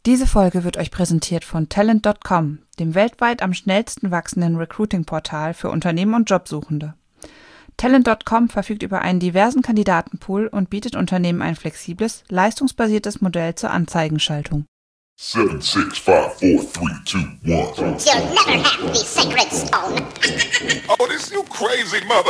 Diese Folge wird euch präsentiert von Talent.com, dem weltweit am schnellsten wachsenden Recruiting-Portal für Unternehmen und Jobsuchende. Talent.com verfügt über einen diversen Kandidatenpool und bietet Unternehmen ein flexibles, leistungsbasiertes Modell zur Anzeigenschaltung. 7, 6, 5, 4, 3, 2, 1. You'll never have the sacred stone. Oh, this you crazy mother.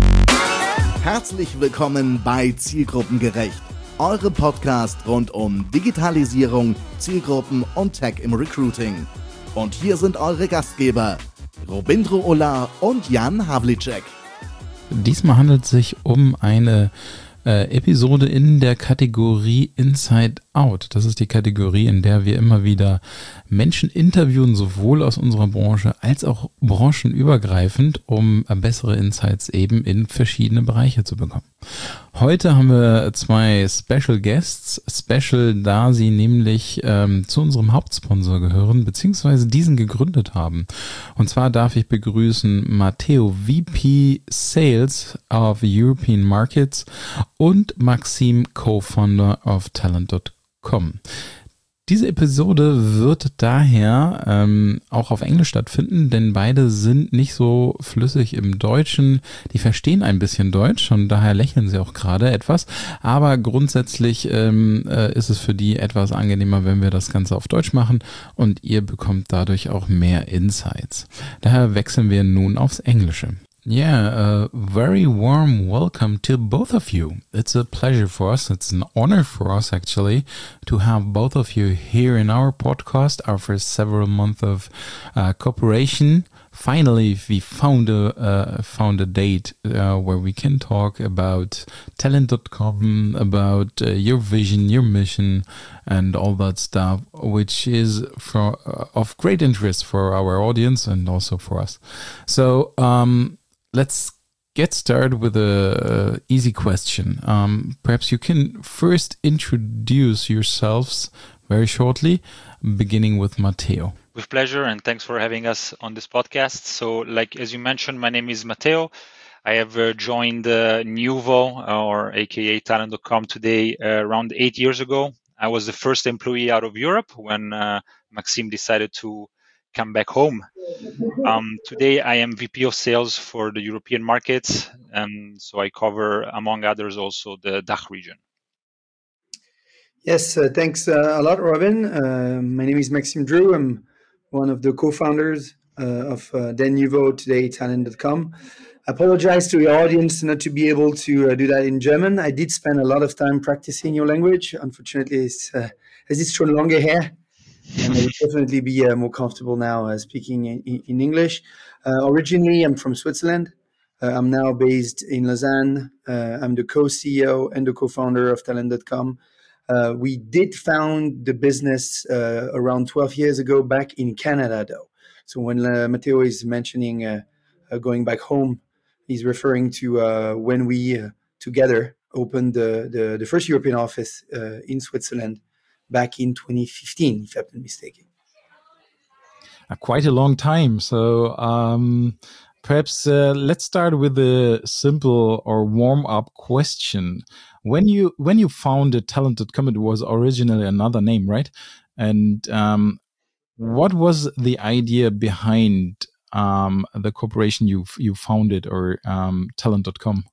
Herzlich willkommen bei Zielgruppengerecht, eurem Podcast rund um Digitalisierung, Zielgruppen und Tech im Recruiting. Und hier sind eure Gastgeber, Robindro Ola und Jan Havlicek. Diesmal handelt es sich um eine Episode in der Kategorie Inside Out. Das ist die Kategorie, in der wir immer wieder Menschen interviewen, sowohl aus unserer Branche als auch branchenübergreifend, um bessere Insights eben in verschiedene Bereiche zu bekommen. Heute haben wir zwei Special Guests, special, da sie nämlich zu unserem Hauptsponsor gehören, beziehungsweise diesen gegründet haben. Und zwar darf ich begrüßen Matteo, VP Sales of European Markets, und Maxime, Co-Founder of Talent.com. Diese Episode wird daher auch auf Englisch stattfinden, denn beide sind nicht so flüssig im Deutschen. Die verstehen ein bisschen Deutsch und daher lächeln sie auch gerade etwas. Aber grundsätzlich ist es für die etwas angenehmer, wenn wir das Ganze auf Deutsch machen und ihr bekommt dadurch auch mehr Insights. Daher wechseln wir nun aufs Englische. Yeah, a very warm welcome to both of you. It's a pleasure for us. It's an honor for us, actually, to have both of you here in our podcast after several months of cooperation. Finally, we found a date where we can talk about Talent.com, about your vision, your mission, and all that stuff, which is of great interest for our audience and also for us. So, let's get started with a easy question. Perhaps you can first introduce yourselves very shortly, beginning with Matteo. With pleasure, and thanks for having us on this podcast. So, as you mentioned, my name is Matteo. I have joined Nuvo, or aka Talent.com, today around 8 years ago. I was the first employee out of Europe when Maxime decided to come back home. Today I am VP of Sales for the European markets, and so I cover, among others, also the DACH region. Yes, thanks a lot, Robin. My name is Maxime Drew. I'm one of the co-founders of Nuvo, today Talent.com. I apologize to your audience not to be able to do that in German. I did spend a lot of time practicing your language. Unfortunately, as it's schon lange her, and I would definitely be more comfortable now speaking in English. Originally, I'm from Switzerland. I'm now based in Lausanne. I'm the co-CEO and the co-founder of Talent.com. We did found the business around 12 years ago back in Canada, though. So when Matteo is mentioning going back home, he's referring to when we together opened the first European office in Switzerland back in 2015, if I'm not mistaken. Quite a long time. So perhaps let's start with a simple or warm-up question. When you founded Talent.com, it was originally another name, right? And what was the idea behind the corporation you founded, or Talent.com?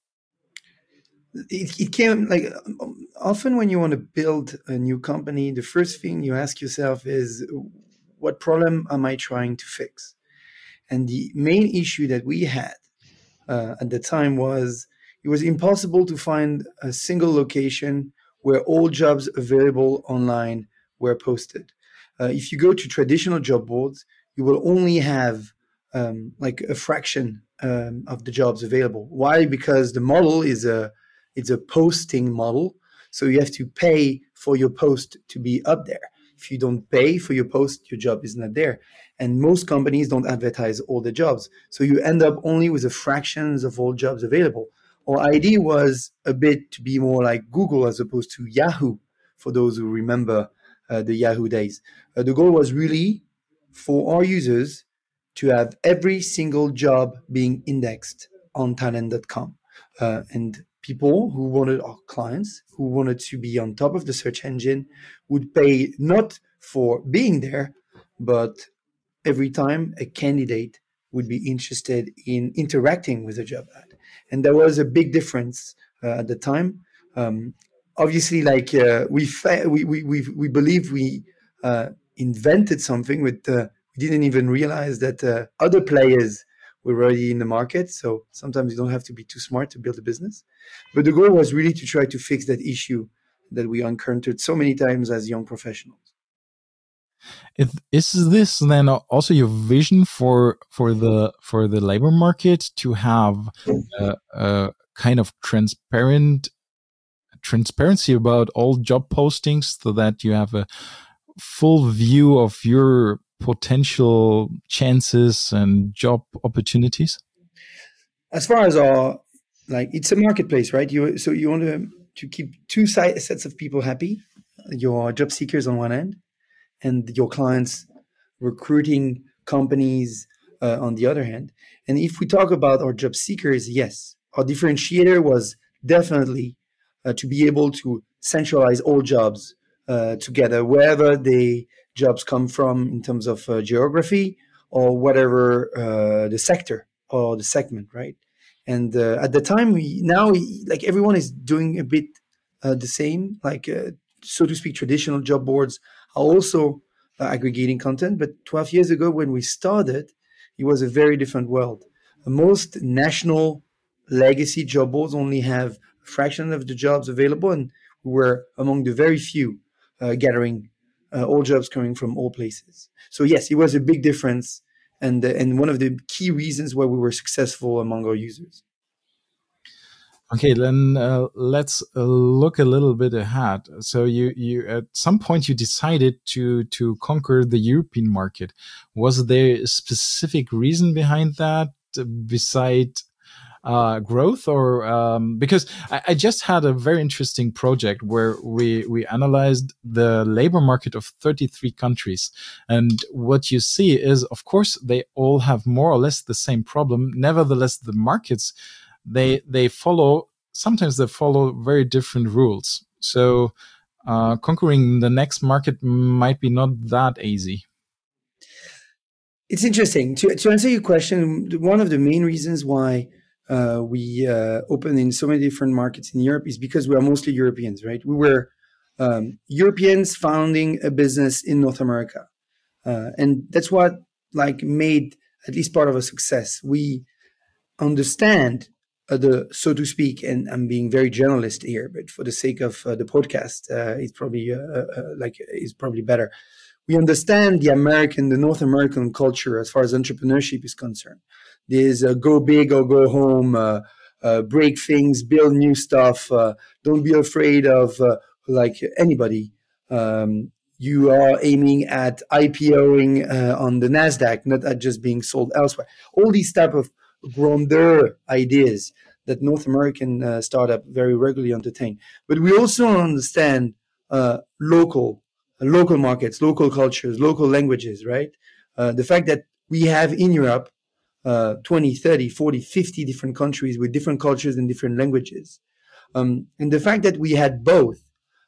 It came often when you want to build a new company, the first thing you ask yourself is, what problem am I trying to fix? And the main issue that we had at the time was it was impossible to find a single location where all jobs available online were posted. If you go to traditional job boards, you will only have a fraction of the jobs available. Why? Because the model is it's a posting model. So you have to pay for your post to be up there. If you don't pay for your post, your job is not there. And most companies don't advertise all the jobs. So you end up only with a fractions of all jobs available. Our idea was a bit to be more like Google as opposed to Yahoo, for those who remember the Yahoo days. The goal was really for our users to have every single job being indexed on Talent.com. And people who wanted, our clients who wanted to be on top of the search engine, would pay not for being there, but every time a candidate would be interested in interacting with a job ad. And there was a big difference at the time. Obviously, like we believe we invented something, but we didn't even realize that other players were already in the market. So sometimes you don't have to be too smart to build a business. But the goal was really to try to fix that issue that we encountered so many times as young professionals. Is this then also your vision for the labor market, to have a kind of transparency about all job postings, so that you have a full view of your potential chances and job opportunities? As far as our, like, it's a marketplace, right? You want to keep two sets of people happy: your job seekers on one end, and your clients, recruiting companies on the other hand. And if we talk about our job seekers, yes, our differentiator was definitely to be able to centralize all jobs together, wherever the jobs come from in terms of geography or whatever the sector or the segment, right? And at the time, like everyone is doing a bit the same, like so to speak, traditional job boards are also aggregating content. But 12 years ago, when we started, it was a very different world. Most national legacy job boards only have a fraction of the jobs available, and we were among the very few gathering all jobs coming from all places. So yes, it was a big difference, and one of the key reasons why we were successful among our users. Okay, then let's look a little bit ahead. So you at some point you decided to conquer the European market. Was there a specific reason behind that, beside growth, or because I just had a very interesting project where we analyzed the labor market of 33 countries, and what you see is, of course, they all have more or less the same problem. Nevertheless, the markets, they follow very different rules. So conquering the next market might be not that easy. It's interesting. To answer your question, one of the main reasons why we open in so many different markets in Europe is because we are mostly Europeans, right? We were Europeans founding a business in North America. And that's what made at least part of a success. We understand so to speak, and I'm being very generalist here, but for the sake of the podcast, it's probably better. We understand the North American culture as far as entrepreneurship is concerned. There's a go big or go home, break things, build new stuff. Don't be afraid of anybody. You are aiming at IPOing on the NASDAQ, not at just being sold elsewhere. All these type of grandeur ideas that North American startup very regularly entertain. But we also understand local markets, local cultures, local languages, right? The fact that we have in Europe 20, 30, 40, 50 different countries with different cultures and different languages. And the fact that we had both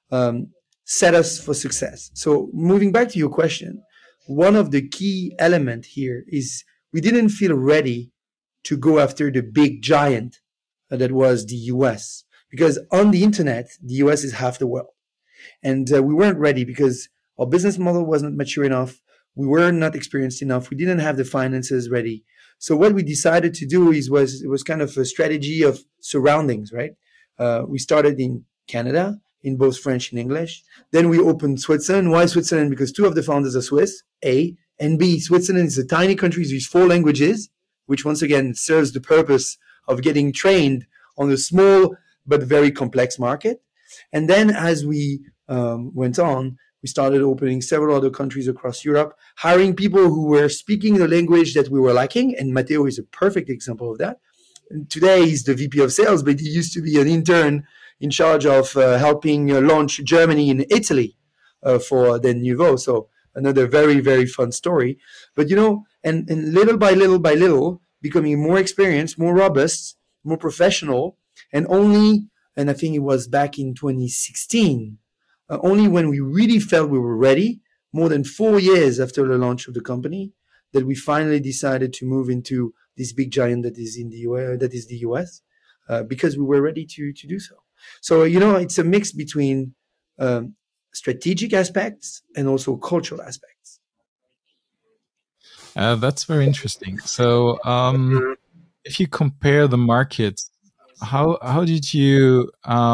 set us for success. So moving back to your question, one of the key elements here is we didn't feel ready to go after the big giant that was the US. Because on the internet, the US is half the world. And we weren't ready because our business model wasn't mature enough. We were not experienced enough. We didn't have the finances ready. So what we decided to do was kind of a strategy of surroundings, right? We started in Canada, in both French and English. Then we opened Switzerland. Why Switzerland? Because two of the founders are Swiss, A, and B, Switzerland is a tiny country with 4 languages, which once again serves the purpose of getting trained on a small but very complex market. And then as we went on, we started opening several other countries across Europe, hiring people who were speaking the language that we were lacking. And Matteo is a perfect example of that. And today he's the VP of sales, but he used to be an intern in charge of helping launch Germany and Italy for the Nouveau. So another very, very fun story. But, and little by little, becoming more experienced, more robust, more professional, And I think it was back in 2016, only when we really felt we were ready, more than 4 years after the launch of the company, that we finally decided to move into this big giant that is in the US, because we were ready to do so. So, it's a mix between strategic aspects and also cultural aspects. That's very interesting. So, if you compare the markets, how did you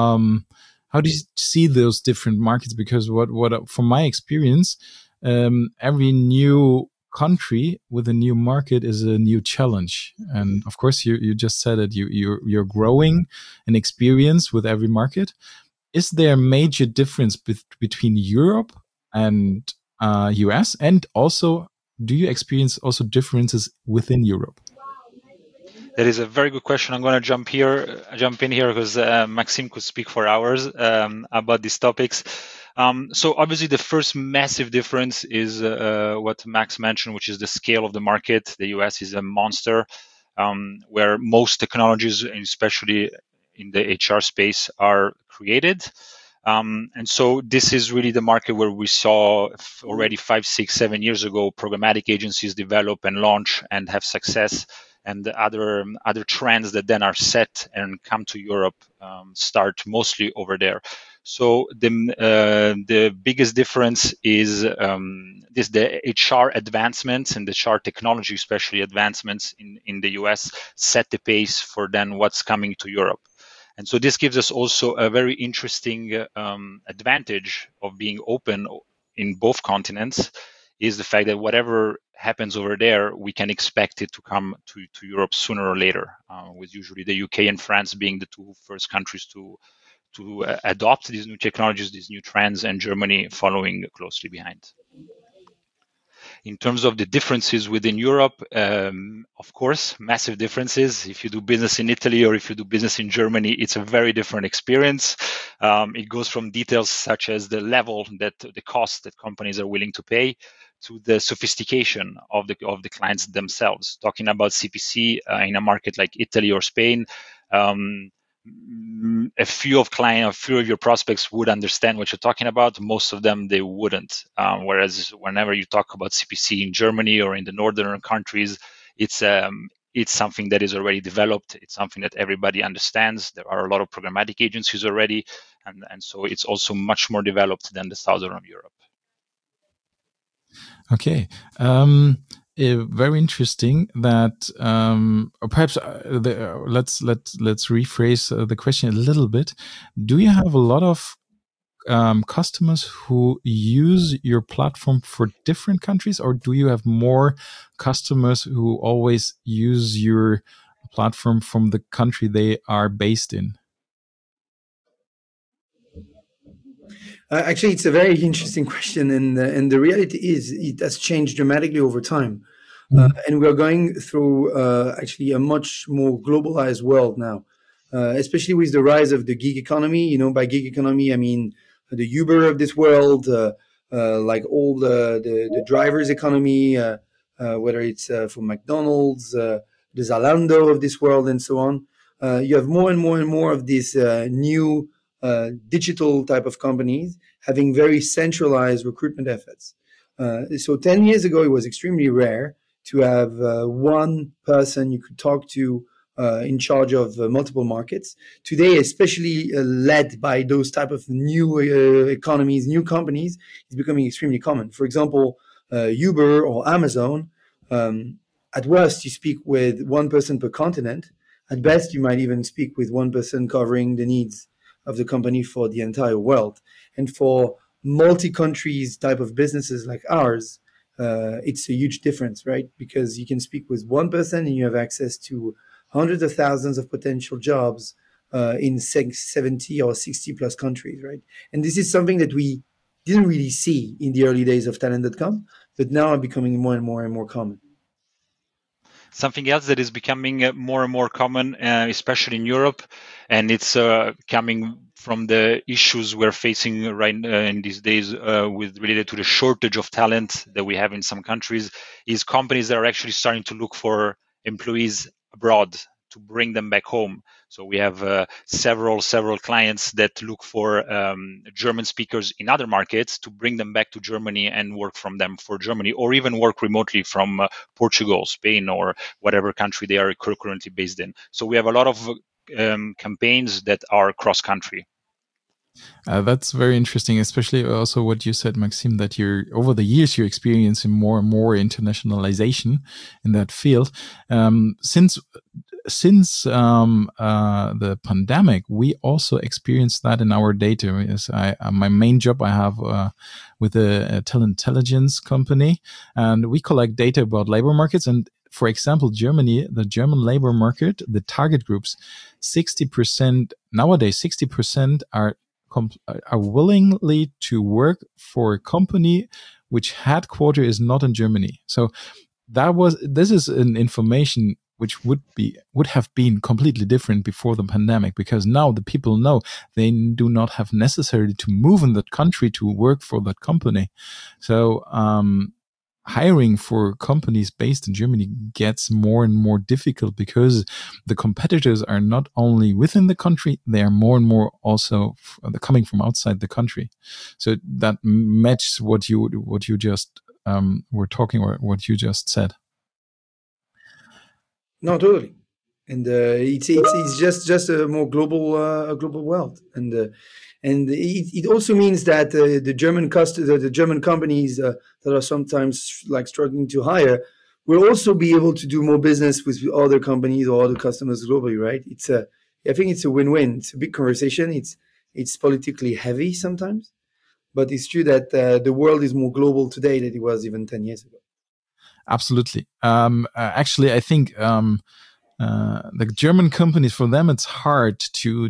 see those different markets? Because what from my experience, every new country with a new market is a new challenge, and of course, you just said that you're growing in experience with every market. Is there a major difference between Europe and US, and also do you experience also differences within Europe? That is a very good question. I'm going to jump in here because Maxime could speak for hours about these topics. So obviously the first massive difference is what Max mentioned, which is the scale of the market. The US is a monster, where most technologies, especially in the HR space, are created. And so this is really the market where we saw already 5, 6, 7 years ago programmatic agencies develop and launch and have success, and the other trends that then are set and come to Europe start mostly over there. So the biggest difference is the HR advancements and the HR technology, especially advancements in the US, set the pace for then what's coming to Europe. And so this gives us also a very interesting advantage of being open in both continents, is the fact that whatever happens over there, we can expect it to come to Europe sooner or later, with usually the UK and France being the two first countries to adopt these new technologies, these new trends, and Germany following closely behind. In terms of the differences within Europe, of course, massive differences. If you do business in Italy or if you do business in Germany, it's a very different experience. It goes from details such as the level the cost that companies are willing to pay, to the sophistication of the clients themselves. Talking about CPC in a market like Italy or Spain, a few of your prospects would understand what you're talking about. Most of them, they wouldn't. Whereas whenever you talk about CPC in Germany or in the northern countries, it's something that is already developed. It's something that everybody understands. There are a lot of programmatic agencies already, and so it's also much more developed than the southern of Europe. Okay. Very interesting that perhaps let's rephrase the question a little bit. Do you have a lot of customers who use your platform for different countries, or do you have more customers who always use your platform from the country they are based in? Actually, it's a very interesting question, and the reality is it has changed dramatically over time. And we are going through actually a much more globalized world now, especially with the rise of the gig economy. By gig economy, I mean the Uber of this world, like all the drivers economy, whether it's for McDonald's, the Zalando of this world, and so on. You have more and more and more of these new digital type of companies having very centralized recruitment efforts. So 10 years ago, it was extremely rare to have one person you could talk to in charge of multiple markets. Today, especially led by those type of new economies, new companies, is becoming extremely common. For example, Uber or Amazon, at worst, you speak with one person per continent. At best, you might even speak with one person covering the needs of the company for the entire world. And for multi-countries type of businesses like ours, it's a huge difference, right? Because you can speak with one person and you have access to hundreds of thousands of potential jobs in 70 or 60 plus countries, right? And this is something that we didn't really see in the early days of Talent.com, but now are becoming more and more and more common. Something else that is becoming more and more common, especially in Europe, and it's coming from the issues we're facing right in these days related to the shortage of talent that we have in some countries, is companies that are actually starting to look for employees abroad to bring them back home. So we have several clients that look for German speakers in other markets to bring them back to Germany and work from them for Germany, or even work remotely from Portugal, Spain, or whatever country they are currently based in. So we have a lot of campaigns that are cross-country. That's very interesting, especially also what you said, Maxime, that over the years you're experiencing more and more internationalization in that field. Since the pandemic, we also experienced that in our data. My main job I have with a talent intelligence company, and we collect data about labor markets. And for example, Germany, the German labor market, the target groups, 60% nowadays, 60% are willingly to work for a company which headquarter is not in Germany. So this is an information which would have been completely different before the pandemic, because now the people know they do not have necessarily to move in that country to work for that company. So hiring for companies based in Germany gets more and more difficult, because the competitors are not only within the country, they are more and more also coming from outside the country. So that matches what you just were talking, or what you just said. No, totally. And it's just a more global world, and it also means that the German companies that are sometimes like struggling to hire will also be able to do more business with other companies or other customers globally, right? I think it's a win-win. It's a big conversation. It's politically heavy sometimes, but it's true that the world is more global today than it was even 10 years ago. Absolutely. Actually, I think the German companies, for them, it's hard to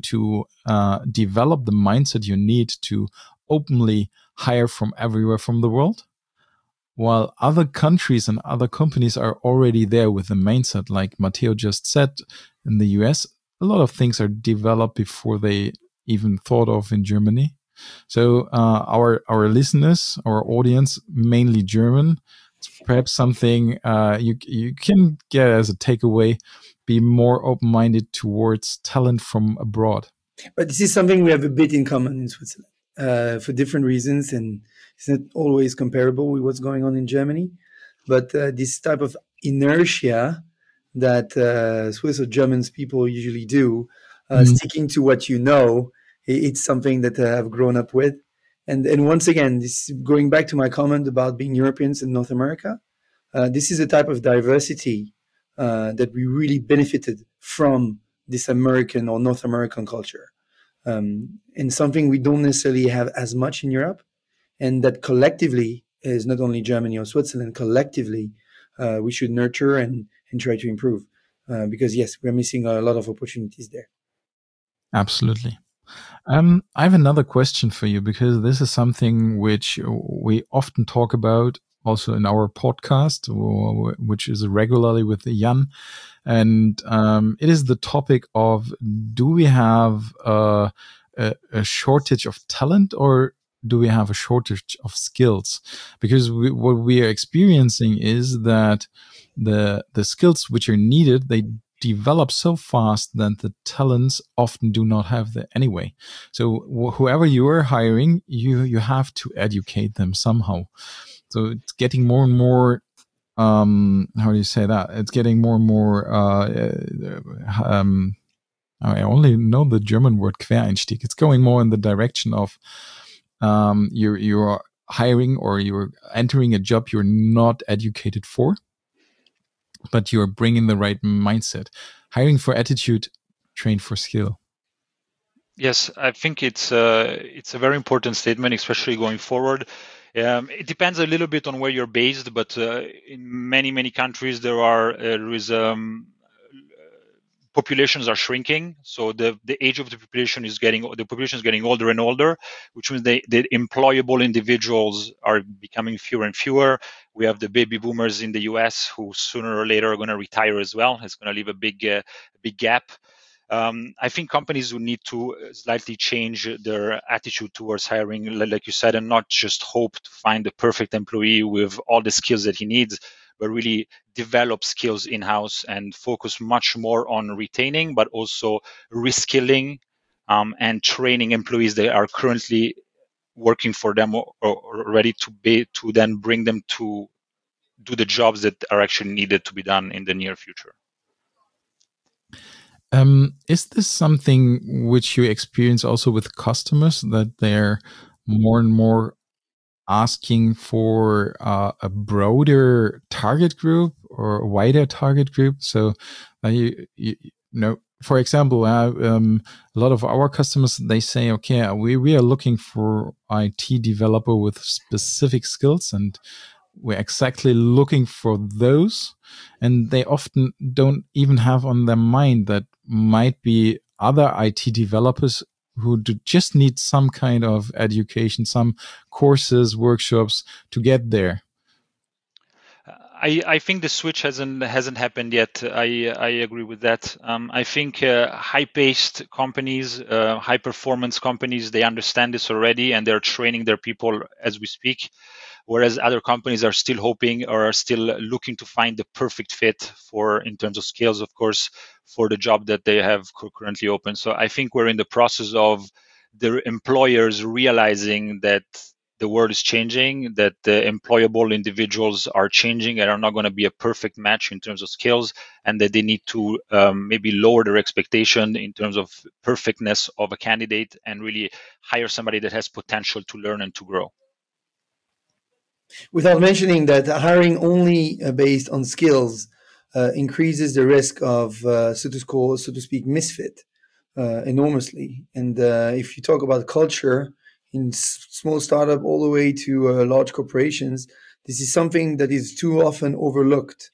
develop the mindset you need to openly hire from everywhere from the world, while other countries and other companies are already there with the mindset. Like Matteo just said, in the US, a lot of things are developed before they even thought of in Germany. So our listeners, our audience, mainly German, it's perhaps something you can get as a takeaway. Be more open-minded towards talent from abroad. But this is something we have a bit in common in Switzerland for different reasons, and it's not always comparable with what's going on in Germany. But this type of inertia that Swiss or German people usually do, sticking to what you know, it's something that I've grown up with. And once again, this going back to my comment about being Europeans in North America, this is a type of diversity that we really benefited from, this American or North American culture, and something we don't necessarily have as much in Europe, and that collectively is not only Germany or Switzerland, collectively we should nurture and try to improve, because yes, we're missing a lot of opportunities there. Absolutely. I have another question for you, because this is something which we often talk about also in our podcast, which is regularly with Jan. And it is the topic of, do we have a shortage of talent, or do we have a shortage of skills? Because what we are experiencing is that the skills which are needed, they develop so fast that the talents often do not have that anyway. So whoever you are hiring, you have to educate them somehow. So it's getting more and more, how do you say that? It's getting more and more, I only know the German word Quereinstieg. It's going more in the direction of you're hiring, or you're entering a job you're not educated for, but you're bringing the right mindset. Hiring for attitude, train for skill. Yes, I think it's a very important statement, especially going forward. It depends a little bit on where you're based, but in many countries populations are shrinking. So the age of the population is getting older and older, which means the employable individuals are becoming fewer and fewer. We have the baby boomers in the US who sooner or later are going to retire as well. It's going to leave a big gap. I think companies will need to slightly change their attitude towards hiring, like you said, and not just hope to find the perfect employee with all the skills that he needs, but really develop skills in-house and focus much more on retaining, but also reskilling and training employees that are currently working for them or ready to then bring them to do the jobs that are actually needed to be done in the near future. Is this something which you experience also with customers, that they're more and more asking for a broader target group or a wider target group? So you know, for example, a lot of our customers, they say, okay, we are looking for IT developer with specific skills, and we're exactly looking for those. And they often don't even have on their mind that might be other IT developers who just need some kind of education, some courses, workshops to get there. I think the switch hasn't happened yet. I agree with that. I think high-paced companies, high-performance companies, they understand this already, and they're training their people as we speak. Whereas other companies are still hoping or are still looking to find the perfect fit for, in terms of skills, of course, for the job that they have currently open. So I think we're in the process of the employers realizing that the world is changing, that the employable individuals are changing and are not going to be a perfect match in terms of skills, and that they need to maybe lower their expectation in terms of perfectness of a candidate and really hire somebody that has potential to learn and to grow. Without mentioning that hiring only based on skills increases the risk of, so to speak, misfit enormously. And if you talk about culture in small startup all the way to large corporations, this is something that is too often overlooked.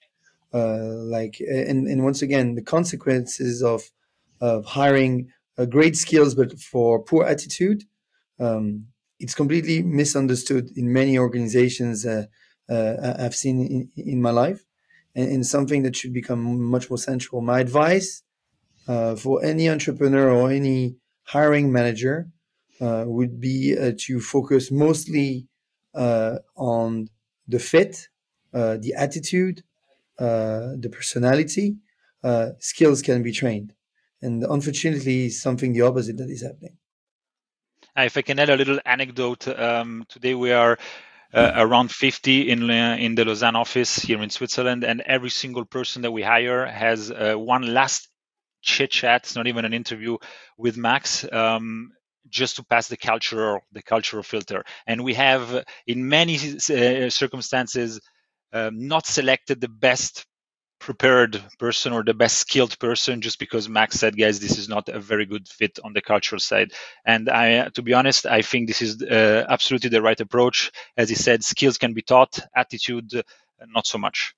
And once again, the consequences of hiring great skills but for poor attitude, it's completely misunderstood in many organizations I've seen in my life, and something that should become much more central. My advice for any entrepreneur or any hiring manager would be to focus mostly on the fit, the attitude, the personality. Skills can be trained. And unfortunately, something the opposite that is happening. If I can add a little anecdote, today we are around 50 in the Lausanne office here in Switzerland, and every single person that we hire has one last chit chat. It's not even an interview with Max, just to pass the cultural filter. And we have, in many circumstances, not selected the best prepared person or the best skilled person just because Max said, guys, this is not a very good fit on the cultural side. And to be honest, I think this is absolutely the right approach. As he said, skills can be taught, attitude, not so much.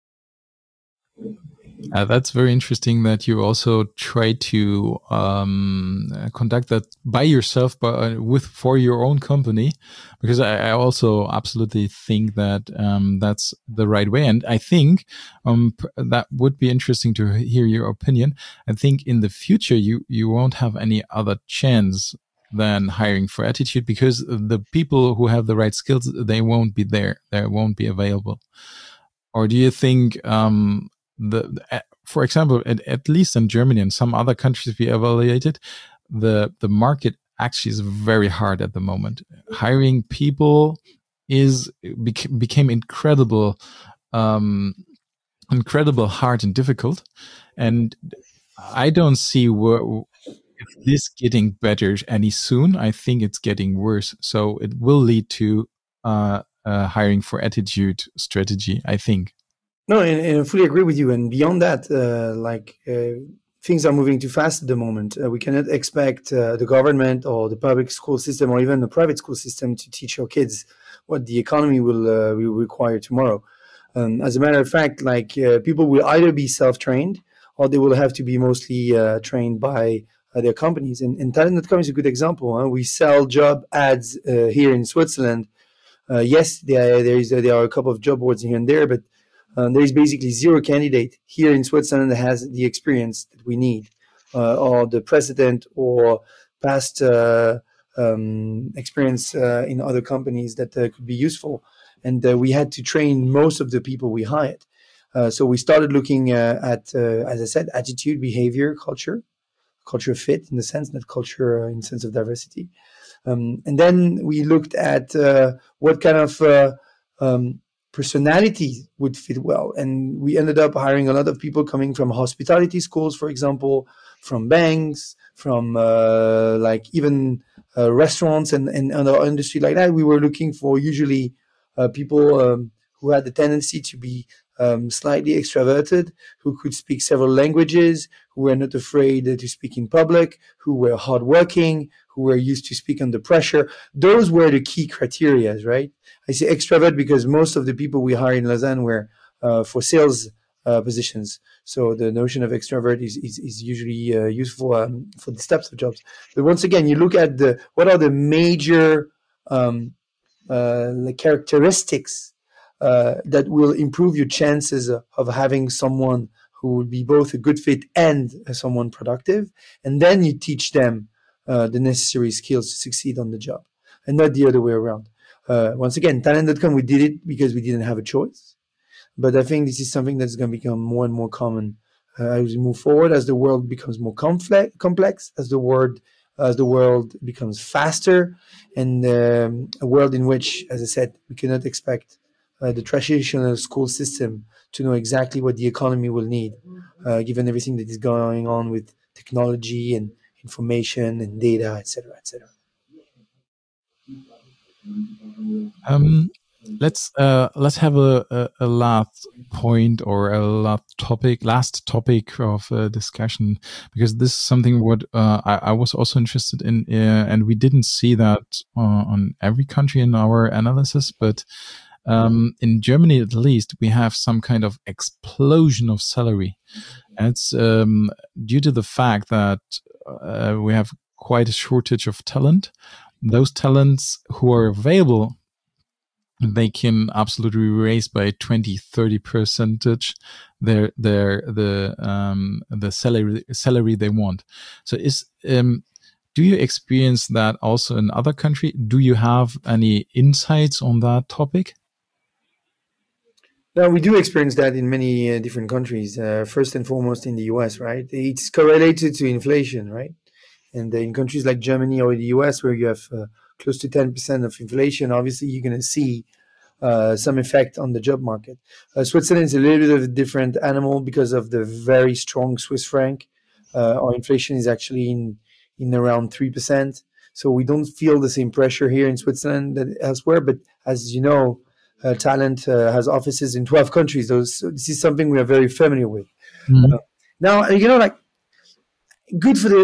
That's very interesting that you also try to conduct that by yourself, but for your own company, because I also absolutely think that that's the right way. And I think that would be interesting to hear your opinion. I think in the future you won't have any other chance than hiring for attitude, because the people who have the right skills, they won't be there. They won't be available. Or do you think for example, at least in Germany and some other countries we evaluated, the market actually is very hard at the moment. Hiring people became incredible hard and difficult. And I don't see if this getting better any soon. I think it's getting worse. So it will lead to hiring for attitude strategy, I think. No, and I fully agree with you. And beyond that, things are moving too fast at the moment. We cannot expect the government or the public school system or even the private school system to teach our kids what the economy will require tomorrow. As a matter of fact, people will either be self-trained or they will have to be mostly trained by their companies. And Talent.com is a good example. We sell job ads here in Switzerland. Yes, there are a couple of job boards here and there, but there is basically zero candidate here in Switzerland that has the experience that we need, or the precedent or past experience in other companies that could be useful. and we had to train most of the people we hired. So we started looking at, as I said, attitude, behavior, culture fit in the sense, not culture in the sense of diversity. And then we looked at what kind of personality would fit well. And we ended up hiring a lot of people coming from hospitality schools, for example, from banks, from like even restaurants and other industry like that. We were looking for usually people who had the tendency to be slightly extroverted, who could speak several languages, who were not afraid to speak in public, who were hardworking, who were used to speak under pressure. Those were the key criteria, right? I say extrovert because most of the people we hired in Lausanne were for sales positions. So the notion of extrovert is usually useful for these types of jobs. But once again, you look at what are the major characteristics that will improve your chances of having someone who will be both a good fit and someone productive. And then you teach them the necessary skills to succeed on the job, and not the other way around. Once again, Talent.com, we did it because we didn't have a choice. But I think this is something that's going to become more and more common as we move forward, as the world becomes more complex, as the world becomes faster, and a world in which, as I said, we cannot expect the traditional school system to know exactly what the economy will need, given everything that is going on with technology and information and data, etc., etc. Let's have a last point or a last topic of discussion, because this is something what I was also interested in, and we didn't see that on every country in our analysis, but in Germany at least we have some kind of explosion of salary, and it's due to the fact that we have quite a shortage of talent. Those talents who are available, they can absolutely raise by 20-30% the salary they want. So do you experience that also in other countries? Do you have any insights on that topic? No, we do experience that in many different countries. First and foremost in the US, right? It's correlated to inflation, right? And in countries like Germany or the US, where you have close to 10% of inflation, obviously you're going to see some effect on the job market. Switzerland is a little bit of a different animal because of the very strong Swiss franc. Our inflation is actually in around 3%. So we don't feel the same pressure here in Switzerland that elsewhere. But as you know, Talent has offices in 12 countries. So this is something we are very familiar with. Mm-hmm. Now, you know, like, good for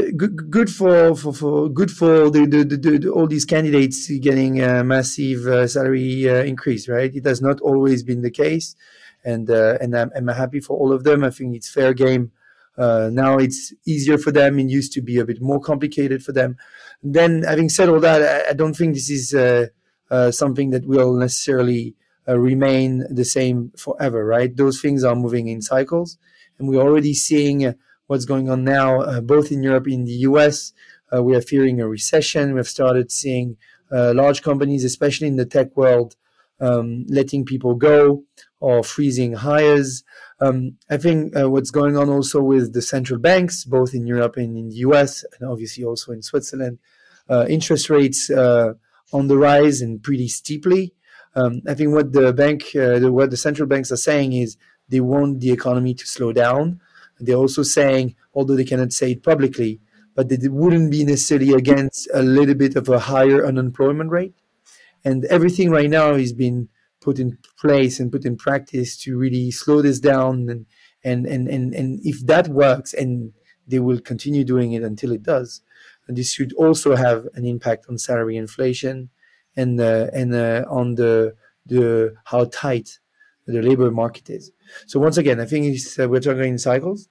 all these candidates getting a massive salary increase, right? It has not always been the case, and I'm happy for all of them. I think it's fair game. Now it's easier for them. It used to be a bit more complicated for them. Then, having said all that, I don't think this is something that will necessarily remain the same forever, right? Those things are moving in cycles, and we're already seeing what's going on now, both in Europe and in the US. We are fearing a recession. We've started seeing large companies, especially in the tech world, letting people go or freezing hires. I think what's going on also with the central banks, both in Europe and in the US, and obviously also in Switzerland, interest rates on the rise and pretty steeply. I think what the central banks are saying is they want the economy to slow down. They're also saying, although they cannot say it publicly, but they wouldn't be necessarily against a little bit of a higher unemployment rate. And everything right now is being put in place and put in practice to really slow this down. And if that works, and they will continue doing it until it does, and this should also have an impact on salary inflation and on the how tight the labor market is. So once again, I think we're talking in cycles.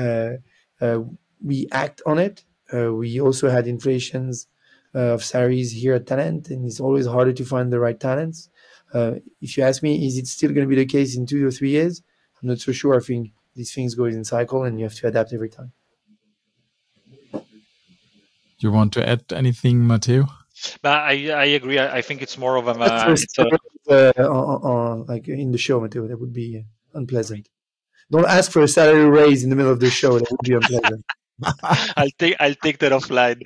We act on it. We also had inflations of salaries here at Talent, and it's always harder to find the right talents. If you ask me, is it still going to be the case in 2 or 3 years? I'm not so sure. I think these things go in cycle, and you have to adapt every time. Do you want to add anything, Matteo? But I agree. I think it's more of like in the show, Matteo. That would be unpleasant. Don't ask for a salary raise in the middle of the show. That would be unpleasant. I'll take that offline.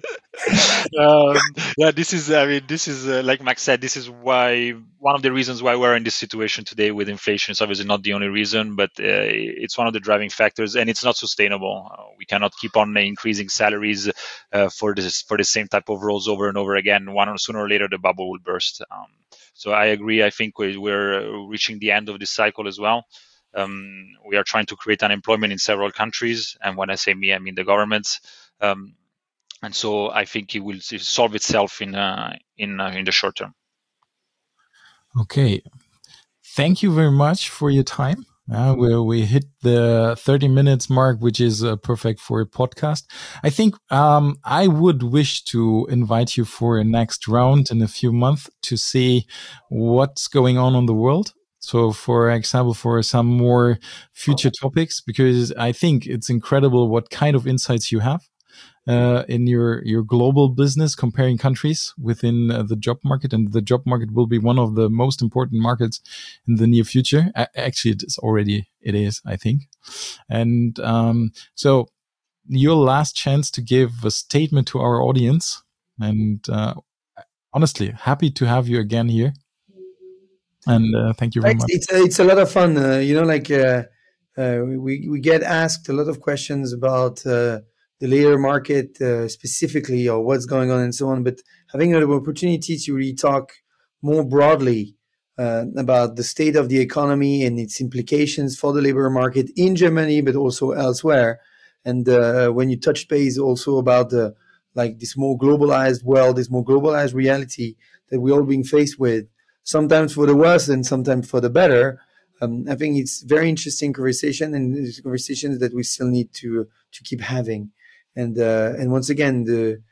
This is like Max said, this is why one of the reasons why we're in this situation today with inflation. It's obviously not the only reason, but it's one of the driving factors, and it's not sustainable. We cannot keep on increasing salaries for the same type of roles over and over again. Sooner or later, the bubble will burst. So I agree. I think we're reaching the end of this cycle as well. We are trying to create unemployment in several countries, and when I say me, I mean the governments. And so I think it will solve itself in the short term. Okay, thank you very much for your time. We hit the 30 minutes mark, which is perfect for a podcast. I think I would wish to invite you for a next round in a few months to see what's going on the world. So, for example, for some more future topics, because I think it's incredible what kind of insights you have in your global business, comparing countries within the job market. And the job market will be one of the most important markets in the near future. Actually, it is, I think. And so your last chance to give a statement to our audience. And honestly, happy to have you again here. And thank you very much. It's a lot of fun. We get asked a lot of questions about the labor market specifically, or what's going on and so on. But having an opportunity to really talk more broadly about the state of the economy and its implications for the labor market in Germany, but also elsewhere. And when you touch base also about this more globalized world, this more globalized reality that we're all being faced with, sometimes for the worse and sometimes for the better. I think it's very interesting conversation, and it's conversations that we still need to keep having. And once again,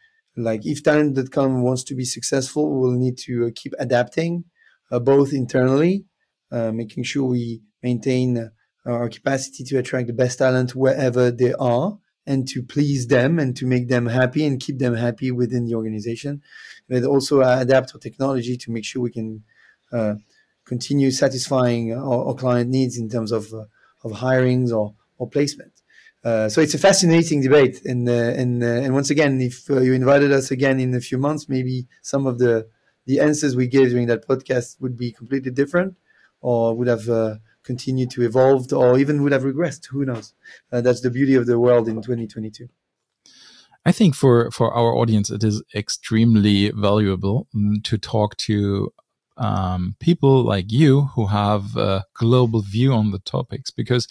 if Talent.com wants to be successful, we'll need to keep adapting, both internally, making sure we maintain our capacity to attract the best talent wherever they are, and to please them and to make them happy and keep them happy within the organization. But also adapt our technology to make sure we can continue satisfying our client needs in terms of hirings or placement. So it's a fascinating debate, and once again, if you invited us again in a few months, maybe some of the answers we gave during that podcast would be completely different, or would have continued to evolve, or even would have regressed. Who knows? That's the beauty of the world in 2022. I think for our audience, it is extremely valuable to talk to people like you who have a global view on the topics, because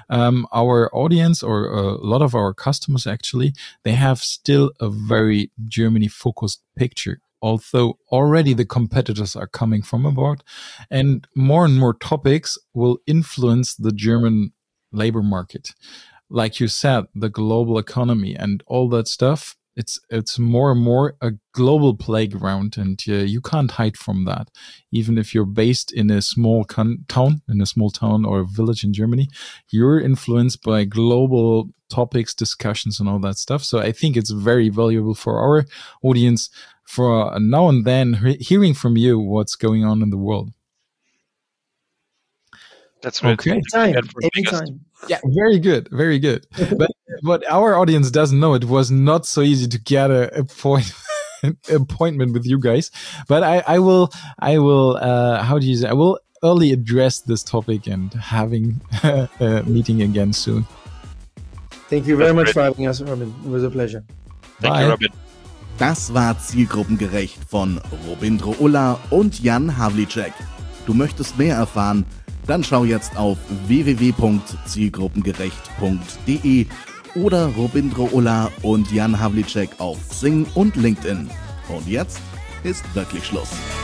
our audience, or a lot of our customers actually, they have still a very Germany focused picture, although already the competitors are coming from abroad, and more topics will influence the German labor market. Like you said, the global economy and all that stuff, it's more and more a global playground, and you can't hide from that. Even if you're based in a small town or a village in Germany, you're influenced by global topics, discussions, and all that stuff. So I think it's very valuable for our audience for now and then hearing from you what's going on in the world. That's great. Okay. Anytime. Yeah, very good. But what our audience doesn't know, it was not so easy to get a appointment with you guys. But I will I will early address this topic and having a meeting again soon. Thank you very much for having us, Robin. It was a pleasure. Thank you, Robin. Das war Zielgruppengerecht von Robindro Ulla und Jan Havlicek. Du möchtest mehr erfahren? Dann schau jetzt auf www.zielgruppengerecht.de oder Robindro Ulla und Jan Havlicek auf Xing und LinkedIn. Und jetzt ist wirklich Schluss.